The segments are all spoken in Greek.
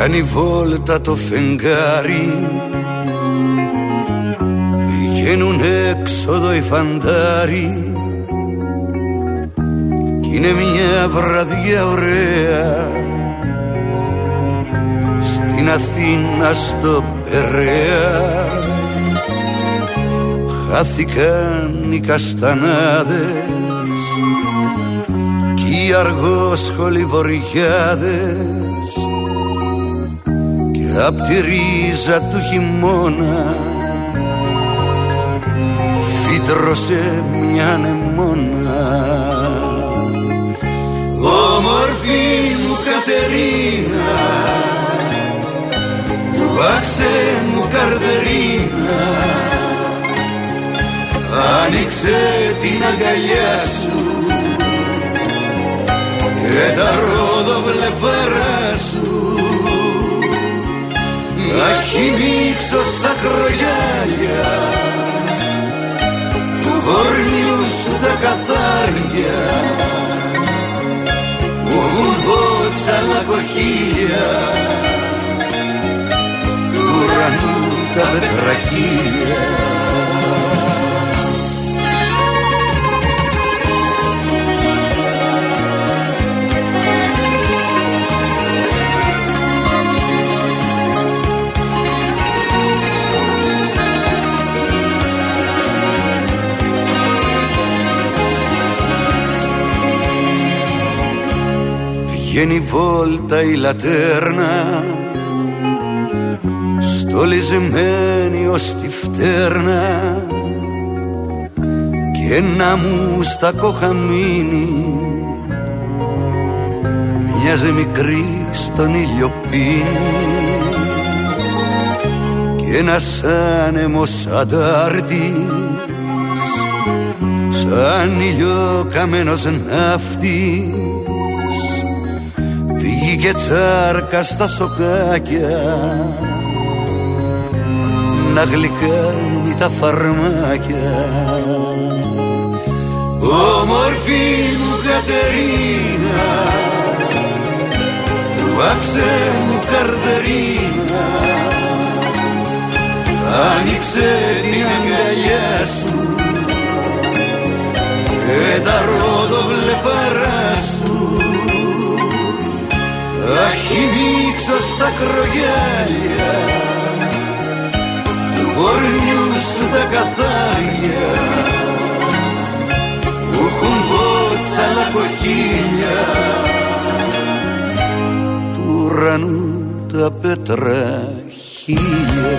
Κάνει βόλτα το φεγγάρι, βγαίνουν έξοδο οι φαντάροι, κι είναι μια βραδιά ωραία στην Αθήνα στο Περαία. Χάθηκαν οι καστανάδες κι οι αργόσχολοι βοριάδες, και απ' τη ρίζα του χειμώνα φύτρωσε μια νεμόνα. Όμορφη μου Κατερίνα, βάξε μου καρδερίνα, άνοιξε την αγκαλιά σου και τα ρόδοβλεφάρα σου, να χυμίξω στα κρογιάλια του χορνιού σου τα καθάρια, που έχουν βότσαλα κοχύλια, του ουρανού τα πετραχύλια. Βγαίνει βόλτα η λατέρνα, στολισμένη ως τη φτέρνα, και ένα μουστακό χαμίνι μοιάζει μικρή στον ήλιο πίνει, και ένας άνεμος αντάρτης σαν ήλιο καμένος ναύτης και τσάρκα στα σοκάκια να γλυκάνει τα φαρμάκια. Όμορφη μου Κατερίνα, βάξε μου καρδερίνα, άνοιξε την αγκαλιά σου και τα ρόδοβλεφάρα σου, αχυμίξω στα κρογιάλια του γορνιού σου τα καθάρια, που έχουν βότσαλα κοχύλια, του ουρανού τα πετραχύλια.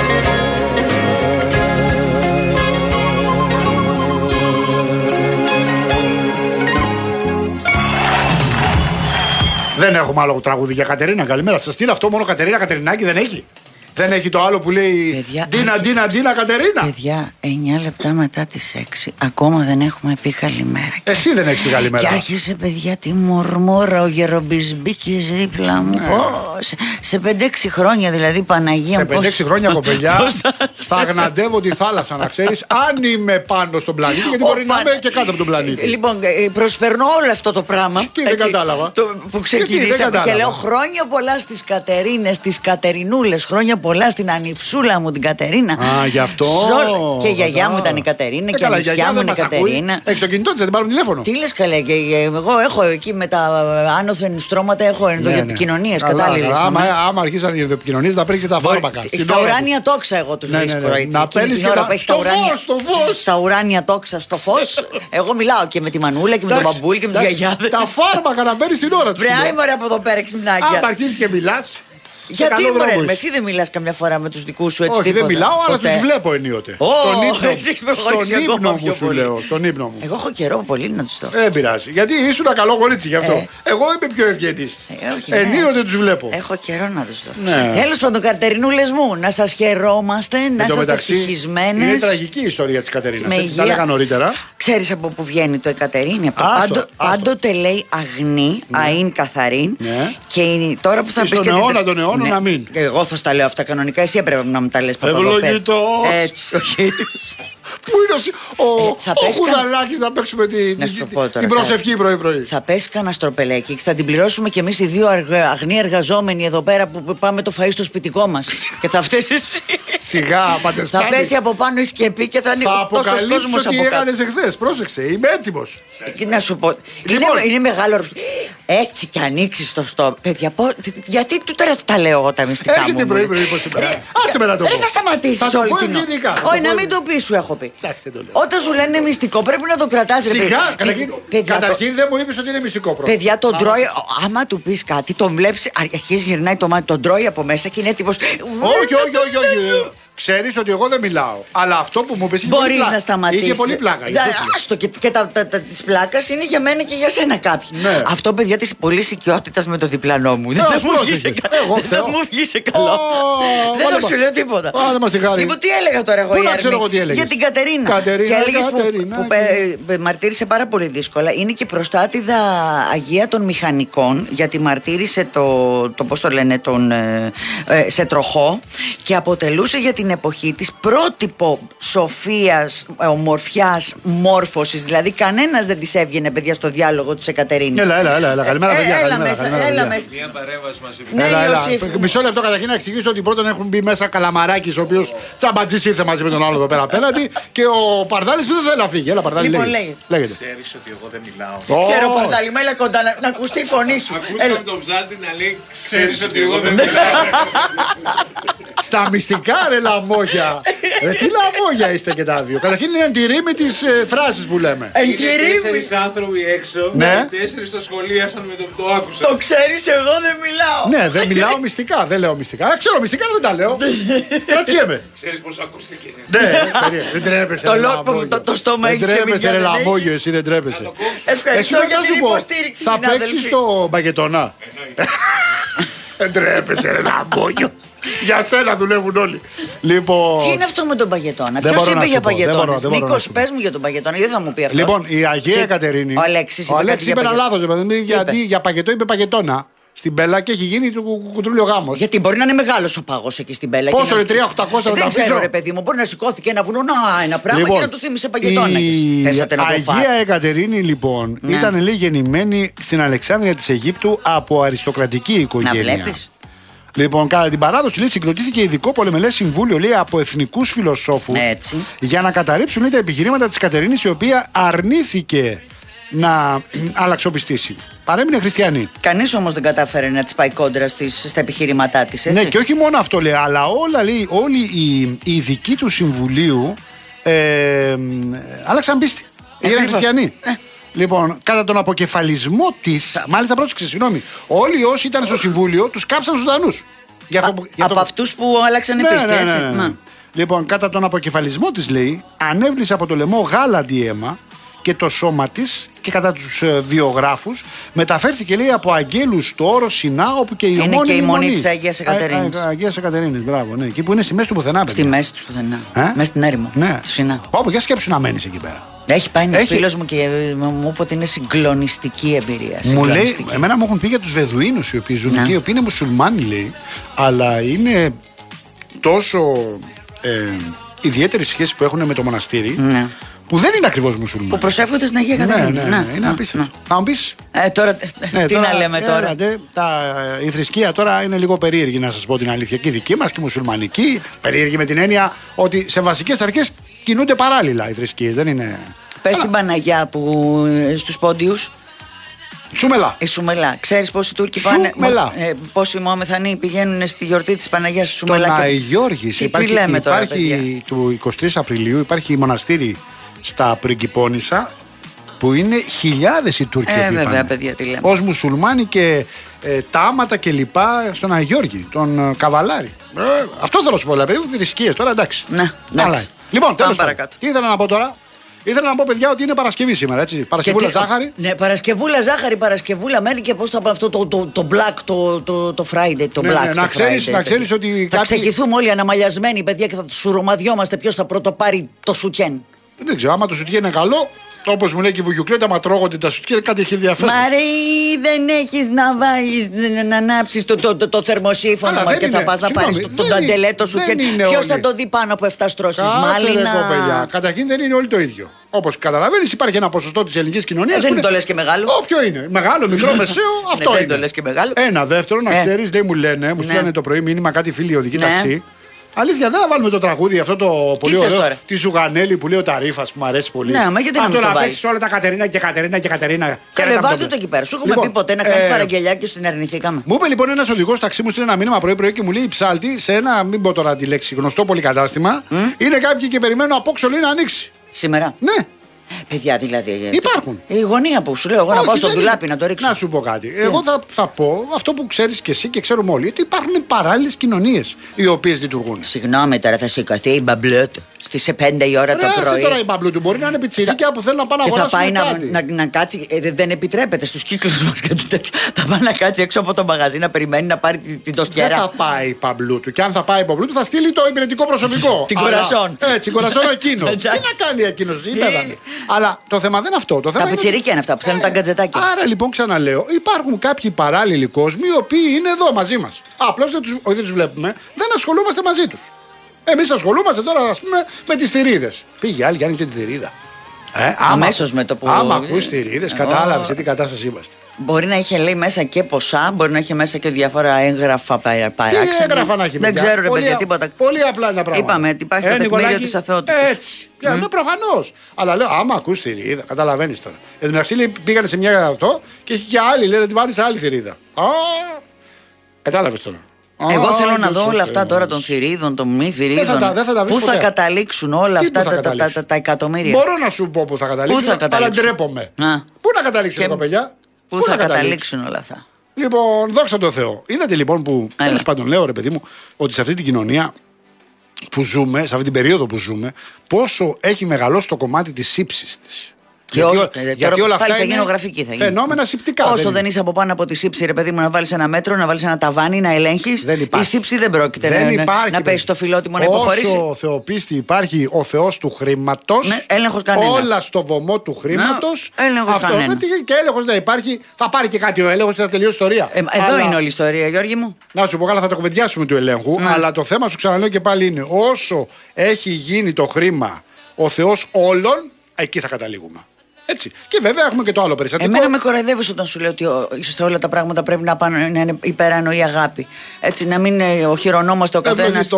Δεν έχουμε άλλο τραγούδι για Κατερίνα. Καλημέρα σας. Τι είναι αυτό, μόνο Κατερίνα, Κατερινάκη δεν έχει? Δεν έχει το άλλο που λέει Ντίνα Κατερίνα? Παιδιά, 9 λεπτά μετά τις 6 ακόμα δεν έχουμε πει καλημέρα. Εσύ δεν έχεις πει καλημέρα. Και άρχισε, παιδιά, τη μορμόρα ο Γερομπισμπίκης δίπλα μου. Σε 5-6 χρόνια δηλαδή, Παναγία μου. Σε 5-6 χρόνια, κοπελιά, θα αγναντεύω τη θάλασσα, να ξέρεις, αν είμαι πάνω στον πλανήτη, γιατί μπορεί να είμαι και κάτω από τον πλανήτη. Λοιπόν, προσπερνώ όλο αυτό το πράγμα. Τι δεν κατάλαβα. Που ξεκινήσαμε και λέω χρόνια πολλά στις Κατερίνες, στις Κατερινούλες, χρόνια πολλά στην ανιψούλα μου την Κατερίνα. Α, γι' αυτό. Και η γιαγιά μου ήταν η Κατερίνα και η αδελφιά μου είναι η Κατερίνα. Έχεις το κινητό της, δεν πάρουν τηλέφωνο? Τι λες καλέ, και εγώ έχω εκεί με τα άνωθεν στρώματα, έχω ενδοεπικοινωνίες κατάλληλες. Άμα αρχίσαν οι ενδοεπικοινωνίες, θα παίρνει και τα φάρμακα. Στα ουράνια τόξα εγώ τους βρίσκω. Να παίρνεις και το φως. Στα ουράνια τόξα, στο φως. Εγώ μιλάω και με τη Μανούλα και με τον Μπαμπούλ και με τις γιαγιάδες. Τα φάρμακα να παίρνεις την ώρα τους. Βρε, μωρέ από εδώ πέρα ξυπνάκια. Αν αρχίσεις και μιλάς. Γιατί μωρέ, εσύ δεν μιλάς καμιά φορά με τους δικούς σου έτσι? Όχι, τίποτα, δεν μιλάω, αλλά ποτέ. τους βλέπω ενίοτε. Στον ύπνο μου σου λέω. Στον ύπνο μου. Εγώ έχω καιρό πολύ να τους δω. Δεν πειράζει. Γιατί ήσουν ένα καλό κορίτσι γι' αυτό. Εγώ είμαι πιο ευγενής. Ενίοτε τους βλέπω. Έχω καιρό να τους δω. Τέλος πάντων, Κατερινούλες μου, να σας χαιρόμαστε, να είσαστε ευτυχισμένες. Είναι τραγική η ιστορία της Κατερίνας. Τα έλεγα νωρίτερα. Ξέρεις από πού βγαίνει το Εκατερίνη? Πάντοτε λέει αγνή, αΐν καθαρήν. Και τώρα που θα πεις. Στον αιώνα των αιώνων να μην. Και εγώ θα στα λέω αυτά κανονικά. Εσύ έπρεπε να μου τα λες, Παπαδοπέ. Ευλογητός. Έτσι, όχι. Πού είναι ο Χουδαλάκης να παίξουμε την προσευχή πρωί-πρωί. Θα πέσει κανένα στροπελέκι και θα την πληρώσουμε κι εμείς οι δύο αγνοί εργαζόμενοι εδώ πέρα που πάμε το φαΐ στο σπιτικό μας. Και θα φταίσεις εσύ. Σιγά, Παντεστάνη. Θα πέσει από πάνω η σκεπή και θα είναι τόσος κόσμος από κάτω. Τι έκανες εχθές, πρόσεξε, είμαι έτοιμος. Να σου πω, είναι μεγάλο. Έτσι κι ανοίξεις το στόμα. Παιδιά, γιατί του τώρα τα λέω εγώ τα μυστικά μου. Έρχεται πρωί-πρωί πως σήμερα. Άσε με να το πω. Δεν θα σταματήσεις όλη την ώρα. Όχι, να μην το πεις, σου έχω πει. Όταν σου λένε μυστικό πρέπει να το κρατάς. Σιγά, καταρχήν δεν μου είπες ότι είναι μυστικό πρώτα. Παιδιά, τον τρώει, άμα του πεις κάτι, τον βλέπεις, αρχίζει γυρνάει το μάτι, τον τρώει από μέσα και είναι έτοιμος. Όχι. Ξέρεις ότι εγώ δεν μιλάω. Αλλά αυτό που μου είπες είχε πολύ πλάκα. Μπορείς να σταματήσεις. Είχε πολύ πλάκα. Άστο και της πλάκας είναι για μένα και για σένα κάποιοι. Ναι. Αυτό, παιδιά, της πολλής οικειότητας με το διπλανό μου. Δεν θα μου βγει σε καλό. Δεν θα σου λέω τίποτα. Λοιπόν, τι έλεγα τώρα εγώ, για την Κατερίνα. Και έλεγες που μαρτύρησε πάρα πολύ δύσκολα. Είναι και προστάτηδα Αγία των Μηχανικών, γιατί μαρτύρησε το πώς το λένε, σε τροχό και αποτελούσε για την εποχή της πρότυπο σοφίας, ομορφιάς, μόρφωσης. Δηλαδή κανένας δεν της έβγαινε, παιδιά, στο διάλογο της Εκατερίνης. Έλα, καλημέρα παιδιά. Έλα μέσα. Μια παρέμβαση μας επιτρέπει. Μισό λεπτό καταρχήν να εξηγήσω ότι πρώτον έχουν μπει μέσα Καλαμαράκης, ο οποίος τσαμπατζής ήρθε μαζί με τον άλλο εδώ πέρα απέναντι, και ο Παρδάλης που δεν θέλει να φύγει. Έλα, Παρδάλη, λέγεται. Ξέρεις ότι εγώ δεν μιλάω. Ξέρω, Παρδάλη, έλα κοντά να ακουστεί η φωνή σου. Ακούσαμε τον Ψάλτη να λέει ξέρεις ότι εγώ δεν μιλάω. Στα μυστικά, ρε λαμόγια. Τι λαμόγια είστε και τα δύο. Καταρχήν είναι τη ρήμη της φράσης που λέμε. Είναι 4 άνθρωποι έξω. Ναι. 4 το σχολίασαν με το άκουσα. Το ξέρεις, εγώ δεν μιλάω. Ναι, δεν μιλάω μυστικά. Δεν λέω μυστικά. Ξέρω μυστικά, δεν τα λέω. Κρατιέμαι. Ξέρεις πως ακούστηκε. Ναι, δεν τρέπεσαι. Το στόμα έχεις και δεν τρέπεσαι, ρε λαμόγιο, εσύ δεν τρέπεσαι. Ευχαριστώ για την υποστήριξη, θα παίξεις στο μπαγκετονά. Δεν τρέπεσαι, ρε λαμόγιο. Για σένα δουλεύουν όλοι. Λοιπόν... Τι είναι αυτό με τον παγετώνα, ποιος είπε για παγετώνες? Νίκος, πες μου για τον παγετώνα, δεν θα μου πει αυτό. Λοιπόν, η Αγία Κατερίνη. Ο Αλέξης είπε ένα λάθος, γιατί για παγετό είπε παγετώνα στην Μπέλα και έχει γίνει του κουτρούλιο γάμος. Γιατί μπορεί να είναι μεγάλος ο πάγος εκεί στην Μπέλα. Πόσο είναι, 3.800 δεν ξέρω, ρε παιδί μου, μπορεί να σηκώθηκε ένα βουνό, ένα πράγμα και να του θύμισε παγετώνα. Η Αγία Εκατερίνη, λοιπόν, ήταν λέει γεννημένη στην Αλεξάνδρεια της Αιγύπτου από αριστοκρατική οικογένεια. Να βλέπεις. Λοιπόν, κατά την παράδοση, λέει, συγκροτήθηκε ειδικό πολεμελές συμβούλιο, λέει, από εθνικούς φιλοσόφους για να καταρρύψουν, λέει, τα επιχειρήματα της Κατερίνης, η οποία αρνήθηκε να αλλαξοπιστήσει. Παρέμεινε χριστιανή. Κανείς όμως δεν κατάφερε να της πάει κόντρα στα επιχειρήματά της, έτσι. Ναι, και όχι μόνο αυτό, λέει, αλλά όλοι οι ειδικοί του συμβουλίου άλλαξαν πίστη. Έγιναν χριστιανοί. Λοιπόν, κατά τον αποκεφαλισμό της, μάλιστα πρόσεξε, συγγνώμη, όλοι όσοι ήταν στο συμβούλιο τους κάψαν ζωντανούς. Από αυτούς που άλλαξαν πίστη, έτσι. Ναι. Λοιπόν, κατά τον αποκεφαλισμό της, λέει, ανέβλησε από το λαιμό γάλαντι αίμα και το σώμα της, και κατά τους βιογράφους μεταφέρθηκε, λέει, από αγγέλους στο όρο Σινά, όπου και η είναι και η μονή της Αγίας Εκατερίνης. Αγίας Εκατερίνης, μπράβο, ναι. Εκεί που είναι στη μέση του πουθενά, παιδιά. Στη μέση του πουθενά. Μέσα στην έρημο. Ναι. Στο Σινά. Όπου για σκέψου να μένεις εκεί πέρα. Έχει πάει ένα φίλος μου και μου είπε ότι είναι συγκλονιστική εμπειρία. Μου λέει, εμένα μου έχουν πει για τους Βεδουίνους οι οποίοι ζουν εκεί, οι οποίοι είναι μουσουλμάνοι, λέει, αλλά είναι τόσο ιδιαίτερη σχέση που έχουν με το μοναστήρι. Ναι. Που δεν είναι ακριβώς μουσουλμάνοι. Που προσεύχονται στην Αγία Κατερίνα. Ναι, είναι απίστευτο. Θα μου πεις. Τώρα, τι να λέμε τώρα. Η θρησκεία τώρα είναι λίγο περίεργη, να σας πω την αλήθεια. Και η δική μας και η μουσουλμανική. Περίεργη με την έννοια ότι σε βασικές αρχές κινούνται παράλληλα οι θρησκείες. Δεν είναι. Πες την Παναγιά που στους Πόντιους. Σούμελα. Η Σούμελα. Ξέρεις πόσοι Τούρκοι πάνε. Πόσοι Μωαμεθανοί πηγαίνουν στη γιορτή της Παναγιάς στη Σούμελα. Τον Αϊγιώργης. Υπάρχει του 23 Απριλίου, υπάρχει μοναστήρι στα Πριγκιπώνησα που είναι χιλιάδες οι Τούρκοι που βέβαια, παιδιά, τι λέμε. ως μουσουλμάνοι και τάματα και λοιπά στον Αγιώργη, τον Καβαλάρη. Αυτό θέλω να σου πω, δηλαδή, θρησκείες τώρα, εντάξει. Ναι, λοιπόν, τέλος πάντων, τι ήθελα να πω τώρα. Ήθελα να πω, παιδιά, ότι είναι Παρασκευή σήμερα, έτσι. Παρασκευούλα ζάχαρη. Ναι, Παρασκευούλα ζάχαρη, Παρασκευούλα μένει και πώς θα πω αυτό το black, το Friday, το black. Να ξέρεις ότι. Θα ξεχυθούμε όλοι αναμαλιασμένοι, παιδιά, και θα σουρωμαδιόμαστε ποιος θα πρώτο πάρει το σουτιέν. Δεν ξέρω, άμα το σουτιέν είναι καλό, Όπως μου λέει και η Βουγιουκλέτα, άμα τρώγονται τα σουτιέρ, κάτι έχει ενδιαφέρον. Μαρή, δεν έχεις να βάλεις, να ανάψεις το θερμοσύφωνο μας και θα πας να πάρεις τον ταντελέτο σου. Ποιος θα το δει πάνω από 7 στρώσεις μάλινα. Καταρχήν δεν είναι όλοι το ίδιο. Όπως καταλαβαίνεις, υπάρχει ένα ποσοστό της ελληνικής κοινωνίας. Δεν το λες και μεγάλο. Ποιο είναι? Μεγάλο, μικρό, μεσαίο, αυτό είναι. Δεν το λες και μεγάλο. Ένα δεύτερο, να ξέρεις, δεν μου λένε, μου στείλανε το πρωί μήνυμα κάτι φίλοι οδηγοί ταξί. Αλήθεια, δεν θα βάλουμε το τραγούδι αυτό το πολύ ωραίο τη Ζουγανέλη που λέει ο Ταρίφας που μου αρέσει πολύ. Ναι, μα γιατί αυτό να παίξει όλα τα Κατερίνα και Κατερίνα και Κατερίνα. Καλέ, βάλτε το εκεί πέρα. Σου έχουμε πει ποτέ να κάνει παραγγελιά και στην αρνηθήκαμε. Μου είπε λοιπόν ένας οδηγός ταξί, μου στείλε ένα μήνυμα πρωί-πρωί και μου λέει: Ψάλτη σε ένα, μην πω τώρα τη λέξη, γνωστό πολυκατάστημα. Είναι κάποιοι και περιμένουν απόξω λέει να ανοίξει. Σήμερα. Ναι. Παιδιά δηλαδή. Υπάρχουν. Η γωνία που σου λέω εγώ να πάω στο ντουλάπι να το ρίξω. Να σου πω κάτι. Εγώ θα πω αυτό που ξέρεις και εσύ και ξέρουμε όλοι. Ότι υπάρχουν παράλληλες κοινωνίες οι οποίες λειτουργούν. Συγγνώμη τώρα, θα σηκωθεί η μπαμπλούτ στις 5 η ώρα το πρωί. Τώρα η μπαμπλούτ μπορεί να είναι πιτσιρίκια που θέλουν να πάνε να αγοράσουν. Και θα πάει να κάτσει. Δεν επιτρέπεται στους κύκλους μας κάτι τέτοιο. Θα πάει να κάτσει έξω από το μαγαζί να περιμένει να πάρει την τοστιέρα. Δεν θα πάει η μπαμπλούτ. Και αν θα πάει η μπαμπλούτ θα στείλει το υπηρετικό προσωπικό. Την κουρασόν. Έτσι, κουρασόν εκείνο. Τι να κάνει εκείνο. Αλλά το θέμα δεν είναι αυτό. Τα πιτσιρίκια είναι αυτά που θέλουν τα γκατζετάκια. Άρα λοιπόν ξαναλέω, υπάρχουν κάποιοι παράλληλοι κόσμοι οι οποίοι είναι εδώ μαζί μας. Απλώς δεν τους βλέπουμε, δεν ασχολούμαστε μαζί τους. Εμείς ασχολούμαστε τώρα, ας πούμε, με τις θηρίδες. Πήγε άλλη και άνοιξε τη θηρίδα. Αμέσως με το που. Άμα ακούς θηρίδες, κατάλαβες σε τι κατάσταση είμαστε. Μπορεί να είχε λέει μέσα και ποσά, μπορεί να είχε μέσα και διάφορα έγγραφα παράξενα. Τι έγγραφα να έχει, δεν ξέρω ρε παιδιά τίποτα. Πολύ απλά είναι τα πράγματα. Είπαμε ότι υπάρχει το τεκμήριο της αθωότητας. Έτσι. Ναι, προφανώς. Αλλά λέω, άμα ακούς θηρίδα, καταλαβαίνεις τώρα. Εν τω μεταξύ πήγανε σε μια αυτό και έχει και άλλη, λένε ότι βάλει σε άλλη θηρίδα. Κατάλαβες τώρα. Εγώ θέλω να δω όλα αυτά τώρα των θηρίδων, των μη θηρίδων. Πού θα καταλήξουν όλα αυτά τα εκατομμύρια. Μπορώ να σου πω πού θα καταλήξουν, αλλά ντρέπομαι. Πού να καταλήξουν τα παιδιά. Πού θα καταλήξουν όλα αυτά. Λοιπόν, δόξα τω Θεώ. Είδατε λοιπόν που. Τέλος πάντων, λέω ρε παιδί μου, ότι σε αυτή την κοινωνία που ζούμε, σε αυτή την περίοδο που ζούμε, πόσο έχει μεγαλώσει το κομμάτι της ύψης της. Γιατί όλα αυτά είναι φαινόμενα συμπτικά. Όσο δεν είσαι από πάνω από τη σύψη, ρε παιδί μου, να βάλεις ένα μέτρο, να βάλεις ένα ταβάνι, να ελέγχεις. Η σύψη δεν πρόκειται να πέσει στο φιλότιμο να υποχωρήσει. Όσο θεοπίστη υπάρχει ο Θεός του χρήματος, έλεγχος κανένας. Όλα στο βωμό του χρήματος. Έλεγχος κανένας. Και έλεγχος να υπάρχει, θα πάρει και κάτι ο έλεγχος και θα τελειώσει η ιστορία. Εδώ είναι όλη η ιστορία, Γιώργη μου. Να σου πω καλά, θα τα κουβεντιάσουμε του ελέγχου. Αλλά το θέμα σου ξαναλέω και πάλι είναι όσο έχει γίνει το χρήμα ο Θεός όλων, εκεί θα καταλήγουμε. Έτσι. Και βέβαια έχουμε και το άλλο περιστατικό. Εμένα με κοροϊδεύεις όταν σου λέω ότι σε όλα τα πράγματα πρέπει να είναι υπεράνω η αγάπη. Έτσι, να μην οχυρωνόμαστε ο καθένας.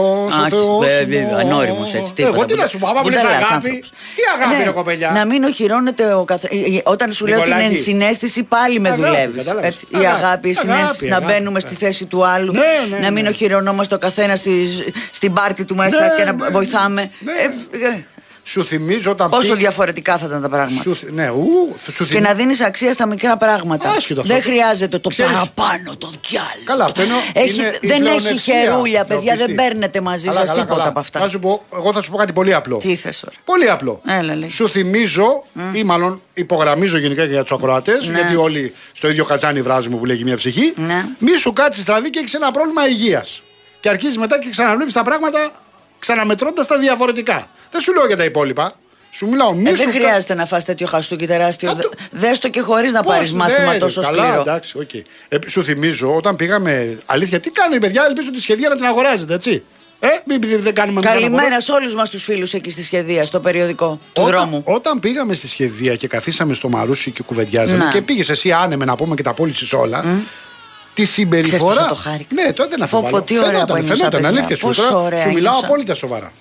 Ανώριμος έτσι. Εγώ τι να σου πω, άμα μου λες αγάπη. Τι αγάπη είναι κοπελιά. Να μην οχυρώνεται ο καθένας. Όταν σου λέω την ενσυναίσθηση πάλι με δουλεύεις. Η αγάπη, η συναίσθηση, να μπαίνουμε στη θέση του άλλου. Να μην οχυρωνόμαστε ο καθένας στην πάρτη του μέσα και να βοηθάμε. Σου θυμίζω όταν πόσο διαφορετικά θα ήταν τα πράγματα. Και να δίνεις αξία στα μικρά πράγματα. Δεν χρειάζεται το παραπάνω, το κι άλλο. Καλά, αυτό είναι. Δεν έχει χερούλια, παιδιά, δεν παίρνετε μαζί σας τίποτα από αυτά. Εγώ θα σου πω κάτι πολύ απλό. Τι θες τώρα. Πολύ απλό. Σου θυμίζω, ή μάλλον υπογραμμίζω γενικά και για τους ακροατές, γιατί όλοι στο ίδιο κατσάνι βράζουμε που λέγει μια ψυχή. Μη σου κάτσεις στραβή και έχεις ένα πρόβλημα υγείας. Και αρχίζεις μετά και ξαναβλέπεις τα πράγματα ξαναμετρώντας τα διαφορετικά. Δεν σου λέω για τα υπόλοιπα. Σου μιλάω δεν χρειάζεται να φας τέτοιο χαστούκι τεράστιο. Δες το και χωρίς να πάρεις μάθημα τόσο σκληρό. Καλά, εντάξει, σου θυμίζω όταν πήγαμε. Αλήθεια, τι κάνουν οι παιδιά, ελπίζω τη σχεδία να την αγοράζετε, έτσι. Δεν κάνουμε. Καλημέρα σε όλους μας τους φίλους εκεί στη σχεδία, στο περιοδικό του δρόμου. Όταν πήγαμε στη σχεδία και καθίσαμε στο Μαρούσι και κουβεντιάζαμε και πήγες εσύ άνεμε να πούμε και τα πώλησες όλα. Τη συμπεριφορά. Ναι, τότε δεν αφήνω. Φαινόταν, αλήθεια σου. Σου μιλάω απόλυτα σοβαρά.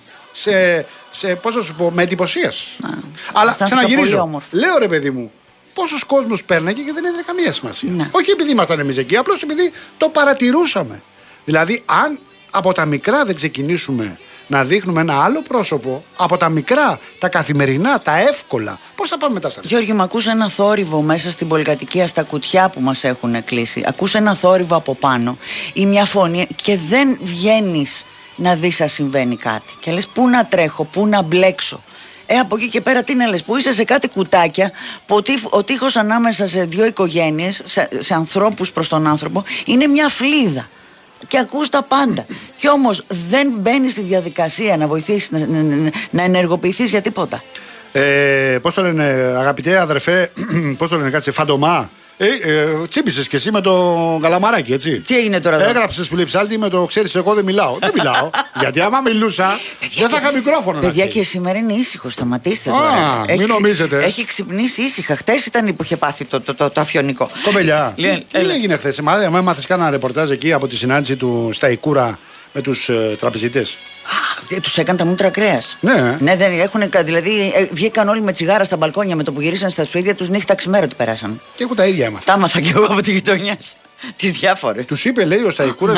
Πώς θα σου πω, με εντυπωσίασε. Αλλά ξαναγυρίζω. Λέω ρε παιδί μου, πόσος κόσμος παίρναγε και δεν έδινε καμία σημασία. Όχι επειδή ήμασταν εμείς εκεί, απλώς επειδή το παρατηρούσαμε. Δηλαδή, αν από τα μικρά δεν ξεκινήσουμε να δείχνουμε ένα άλλο πρόσωπο, από τα μικρά, τα καθημερινά, τα εύκολα, πώς θα πάμε μετά στα τέτοια. Γιώργη, μου ακούς ένα θόρυβο μέσα στην πολυκατοικία, στα κουτιά που μας έχουν κλείσει. Ακούς ένα θόρυβο από πάνω ή μια φωνή και δεν βγαίνεις να δεις αν συμβαίνει κάτι. Και λες πού να τρέχω, πού να μπλέξω. Από εκεί και πέρα τι να λες, που είσαι σε κάτι κουτάκια, που ο τείχος ανάμεσα σε δύο οικογένειες, σε ανθρώπους προς τον άνθρωπο, είναι μια φλίδα. Και ακούς τα πάντα. Κι όμως δεν μπαίνεις στη διαδικασία να βοηθήσεις, να ενεργοποιηθείς για τίποτα. Πώς το λένε, αγαπητέ αδερφέ, πώς το λένε, κάτσε, Φαντομά. Τσίπησες και εσύ με το καλαμαράκι, έτσι. Τι έγινε τώρα? Έγραψες που λέει ψάλτη με το ξέρεις, εγώ δεν μιλάω. Δεν μιλάω. Γιατί άμα μιλούσα, δεν θα είχα μικρόφωνο. Παιδιά, και σήμερα είναι ήσυχο. Σταματήστε τώρα. Μην νομίζετε. Έχει ξυπνήσει ήσυχα. Χτες ήταν που είχε πάθει το αφιονικό. Κοπελιά. Τι έγινε χθες? Έμαθες κάνα ρεπορτάζ εκεί από τη συνάντηση του Σταϊκούρα με τους τραπεζίτες? Τους έκανε τα μούτρα κρέας. Ναι. Ναι, δεν έχουν, δηλαδή βγήκαν όλοι με τσιγάρα στα μπαλκόνια με το που γυρίσαν στα σπίτια τους, νύχτα ξημέρα του περάσαν. Και έχουν τα ίδια έμαθα. Τα έμαθα και εγώ από τη γειτονιά. Τις διάφορες. Τους είπε, λέει, ο Σταϊκούρας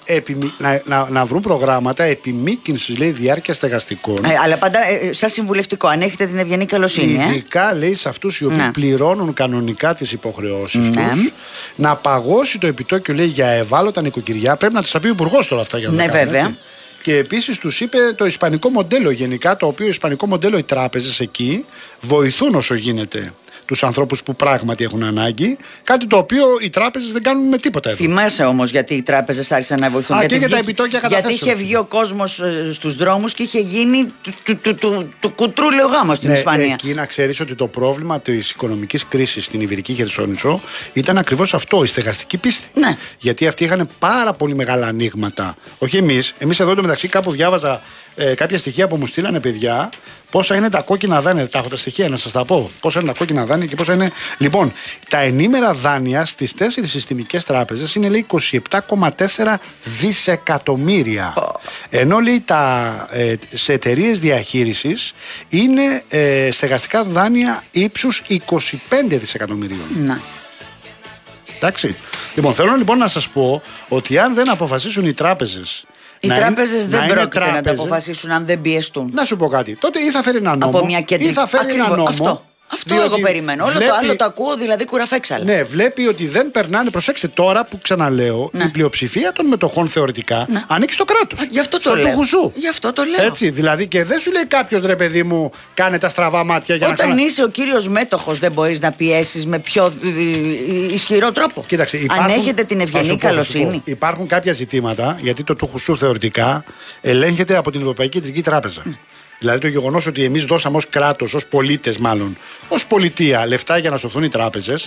να βρουν προγράμματα επιμήκυνσης, λέει, διάρκεια στεγαστικών. Αλλά πάντα σαν συμβουλευτικό, αν έχετε την ευγενή καλοσύνη. Ειδικά, λέει, σε αυτούς οι οποίοι πληρώνουν κανονικά τις υποχρεώσεις τους, να παγώσει το επιτόκιο, λέει, για ευάλωτα νοικοκυριά. Πρέπει να τους τα πει ο Υπουργός τώρα αυτά για να τα κάνουν, βέβαια. Έτσι. Και επίσης τους είπε το ισπανικό μοντέλο γενικά, το οποίο ισπανικό μοντέλο οι τράπεζες εκεί βοηθούν όσο γίνεται τους ανθρώπους που πράγματι έχουν ανάγκη. Κάτι το οποίο οι τράπεζες δεν κάνουν με τίποτα εδώ. Θυμάσαι όμως γιατί οι τράπεζες άρχισαν να βοηθούν? Και για τα επιτόκια καταθέσεων. Γιατί είχε βγει ο κόσμος στους δρόμους και είχε γίνει του κουτρούλιο γάμο στην Ισπανία. Εκεί να ξέρεις ότι το πρόβλημα της οικονομικής κρίσης στην Ιβηρική Χερσόνησο ήταν ακριβώς αυτό, η στεγαστική πίστη. Ναι. Γιατί αυτοί είχαν πάρα πολύ μεγάλα ανοίγματα. Όχι εμείς. Εμείς εδώ μεταξύ κάπου διάβαζα κάποια στοιχεία που μου στείλανε παιδιά. Πόσα είναι τα κόκκινα δάνεια, τα έχω τα στοιχεία να σας τα πω. Πόσα είναι τα κόκκινα δάνεια και πόσα είναι. Λοιπόν, τα ενήμερα δάνεια στις 4 συστημικές τράπεζες είναι, λέει, 27,4 δισεκατομμύρια. Ενώ, λέει, σε εταιρείες διαχείρισης είναι στεγαστικά δάνεια ύψους 25 δισεκατομμυρίων. Να. Εντάξει. Λοιπόν, θέλω λοιπόν να σας πω ότι αν δεν αποφασίσουν οι τράπεζες. Οι τράπεζες δεν πρόκειται να τα αποφασίσουν αν δεν πιεστούν. Να σου πω κάτι. Τότε ή θα φέρει ένα νόμο. Από μια κεντρική. Ή θα φέρει ένα νόμο. Αυτό εγώ περιμένω. Όλο το άλλο το ακούω, δηλαδή κουραφέξαλα. Ναι, βλέπει ότι δεν περνάνε. Προσέξτε τώρα που ξαναλέω, η πλειοψηφία των μετοχών θεωρητικά ανήκει στο κράτος. Γι' αυτό το λέω. Γι' αυτό το λέω. Έτσι, δηλαδή και δεν σου λέει κάποιος, ρε παιδί μου, κάνε τα στραβά μάτια για όταν είσαι ο κύριος μέτοχος, δεν μπορείς να πιέσεις με πιο ισχυρό τρόπο. Κοίταξε, αν έχετε την ευγενή καλοσύνη. Υπάρχουν κάποια ζητήματα, γιατί το τούχου θεωρητικά ελέγχεται από την Ευρωπαϊκή Κεντρική Τράπεζα. Δηλαδή το γεγονός ότι εμείς δώσαμε ως κράτος, ως πολίτες μάλλον, ως πολιτεία λεφτά για να σωθούν οι τράπεζες,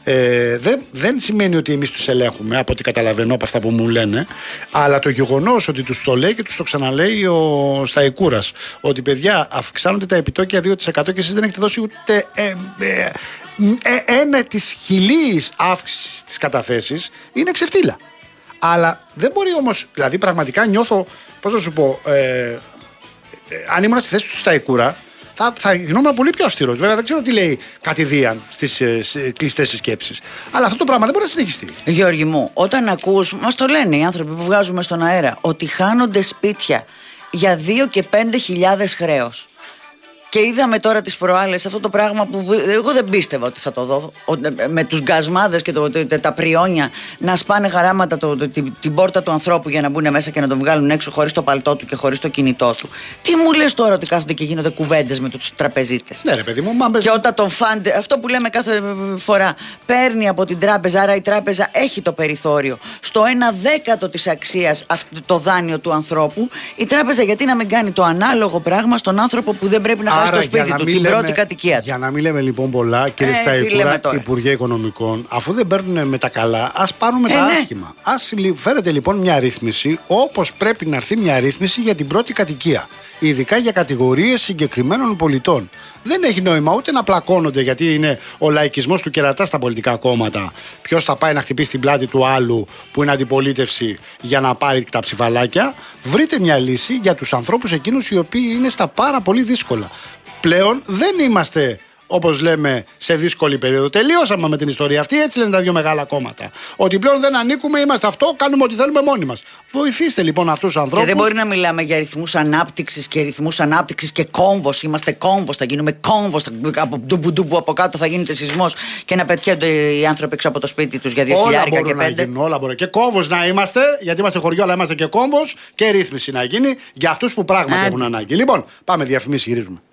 δεν σημαίνει ότι εμείς τους ελέγχουμε, από ό,τι καταλαβαίνω από αυτά που μου λένε, αλλά το γεγονός ότι τους το λέει και τους το ξαναλέει ο Σταϊκούρας, ότι παιδιά αυξάνονται τα επιτόκια 2% και εσείς δεν έχετε δώσει ούτε ένα της χιλίης αύξησης της καταθέσης, είναι ξεφτύλα. Αλλά δεν μπορεί όμως, δηλαδή πραγματικά νιώθω, πώς να σου πω, αν ήμουν στη θέση του Σταϊκούρα, θα γινόμουν πολύ πιο αυστηρός. Βέβαια δεν ξέρω τι λέει κατηδίαν στις κλειστές συσκέψεις. Αλλά αυτό το πράγμα δεν μπορεί να συνεχιστεί. Γιώργη μου, όταν ακούς, μας το λένε οι άνθρωποι που βγάζουμε στον αέρα, ότι χάνονται σπίτια για 2 και 5.000 χρέος. Και είδαμε τώρα τις προάλλες αυτό το πράγμα που εγώ δεν πίστευα ότι θα το δω. Με τους γκασμάδες και τα πριόνια να σπάνε χαράματα την πόρτα του ανθρώπου για να μπουν μέσα και να τον βγάλουν έξω χωρίς το παλτό του και χωρίς το κινητό του. Τι μου λες τώρα ότι κάθονται και γίνονται κουβέντες με τους τραπεζίτες? Ναι, ρε παιδί μου, και όταν τον φάντε, αυτό που λέμε κάθε φορά, παίρνει από την τράπεζα, άρα η τράπεζα έχει το περιθώριο στο 1/10 της αξίας το δάνειο του ανθρώπου. Η τράπεζα γιατί να μην κάνει το ανάλογο πράγμα στον άνθρωπο που δεν πρέπει να στο σπίτι του, την πρώτη κατοικία του. Για να μην λέμε λοιπόν πολλά, κύριε Σταϊκούρα, Υπουργέ Οικονομικών, αφού δεν παίρνουν με τα καλά, ας πάρουν με τα άσχημα. Ας φέρετε λοιπόν μια ρύθμιση, όπως πρέπει να έρθει μια ρύθμιση για την πρώτη κατοικία. Ειδικά για κατηγορίες συγκεκριμένων πολιτών. Δεν έχει νόημα ούτε να πλακώνονται, γιατί είναι ο λαϊκισμός του κερατά στα πολιτικά κόμματα. Ποιος θα πάει να χτυπήσει την πλάτη του άλλου που είναι αντιπολίτευση για να πάρει τα ψηφαλάκια. Βρείτε μια λύση για τους ανθρώπους εκείνους οι οποίοι είναι στα πάρα πολύ δύσκολα. Πλέον δεν είμαστε, όπως λέμε, σε δύσκολη περίοδο. Τελείωσαμε με την ιστορία αυτή. Έτσι λένε τα δύο μεγάλα κόμματα. Ότι πλέον δεν ανήκουμε, είμαστε αυτό, κάνουμε ό,τι θέλουμε μόνοι μας. Βοηθήστε λοιπόν αυτούς τους ανθρώπους. Και δεν μπορεί να μιλάμε για ρυθμούς ανάπτυξης και κόμβος. Είμαστε κόμβος, θα γίνουμε κόμβος. Από ντουμπου από κάτω θα γίνεται σεισμός και να πετιούνται οι άνθρωποι έξω από το σπίτι τους για 2.000 και 5. Όλα μπορεί. Και κόμβος να είμαστε, γιατί είμαστε χωριό, αλλά είμαστε και κόμβος, και ρύθμιση να γίνει για αυτούς που πράγματι έχουν ανάγκη. Λοιπόν, πάμε διαφημίσεις, γυρίζουμε.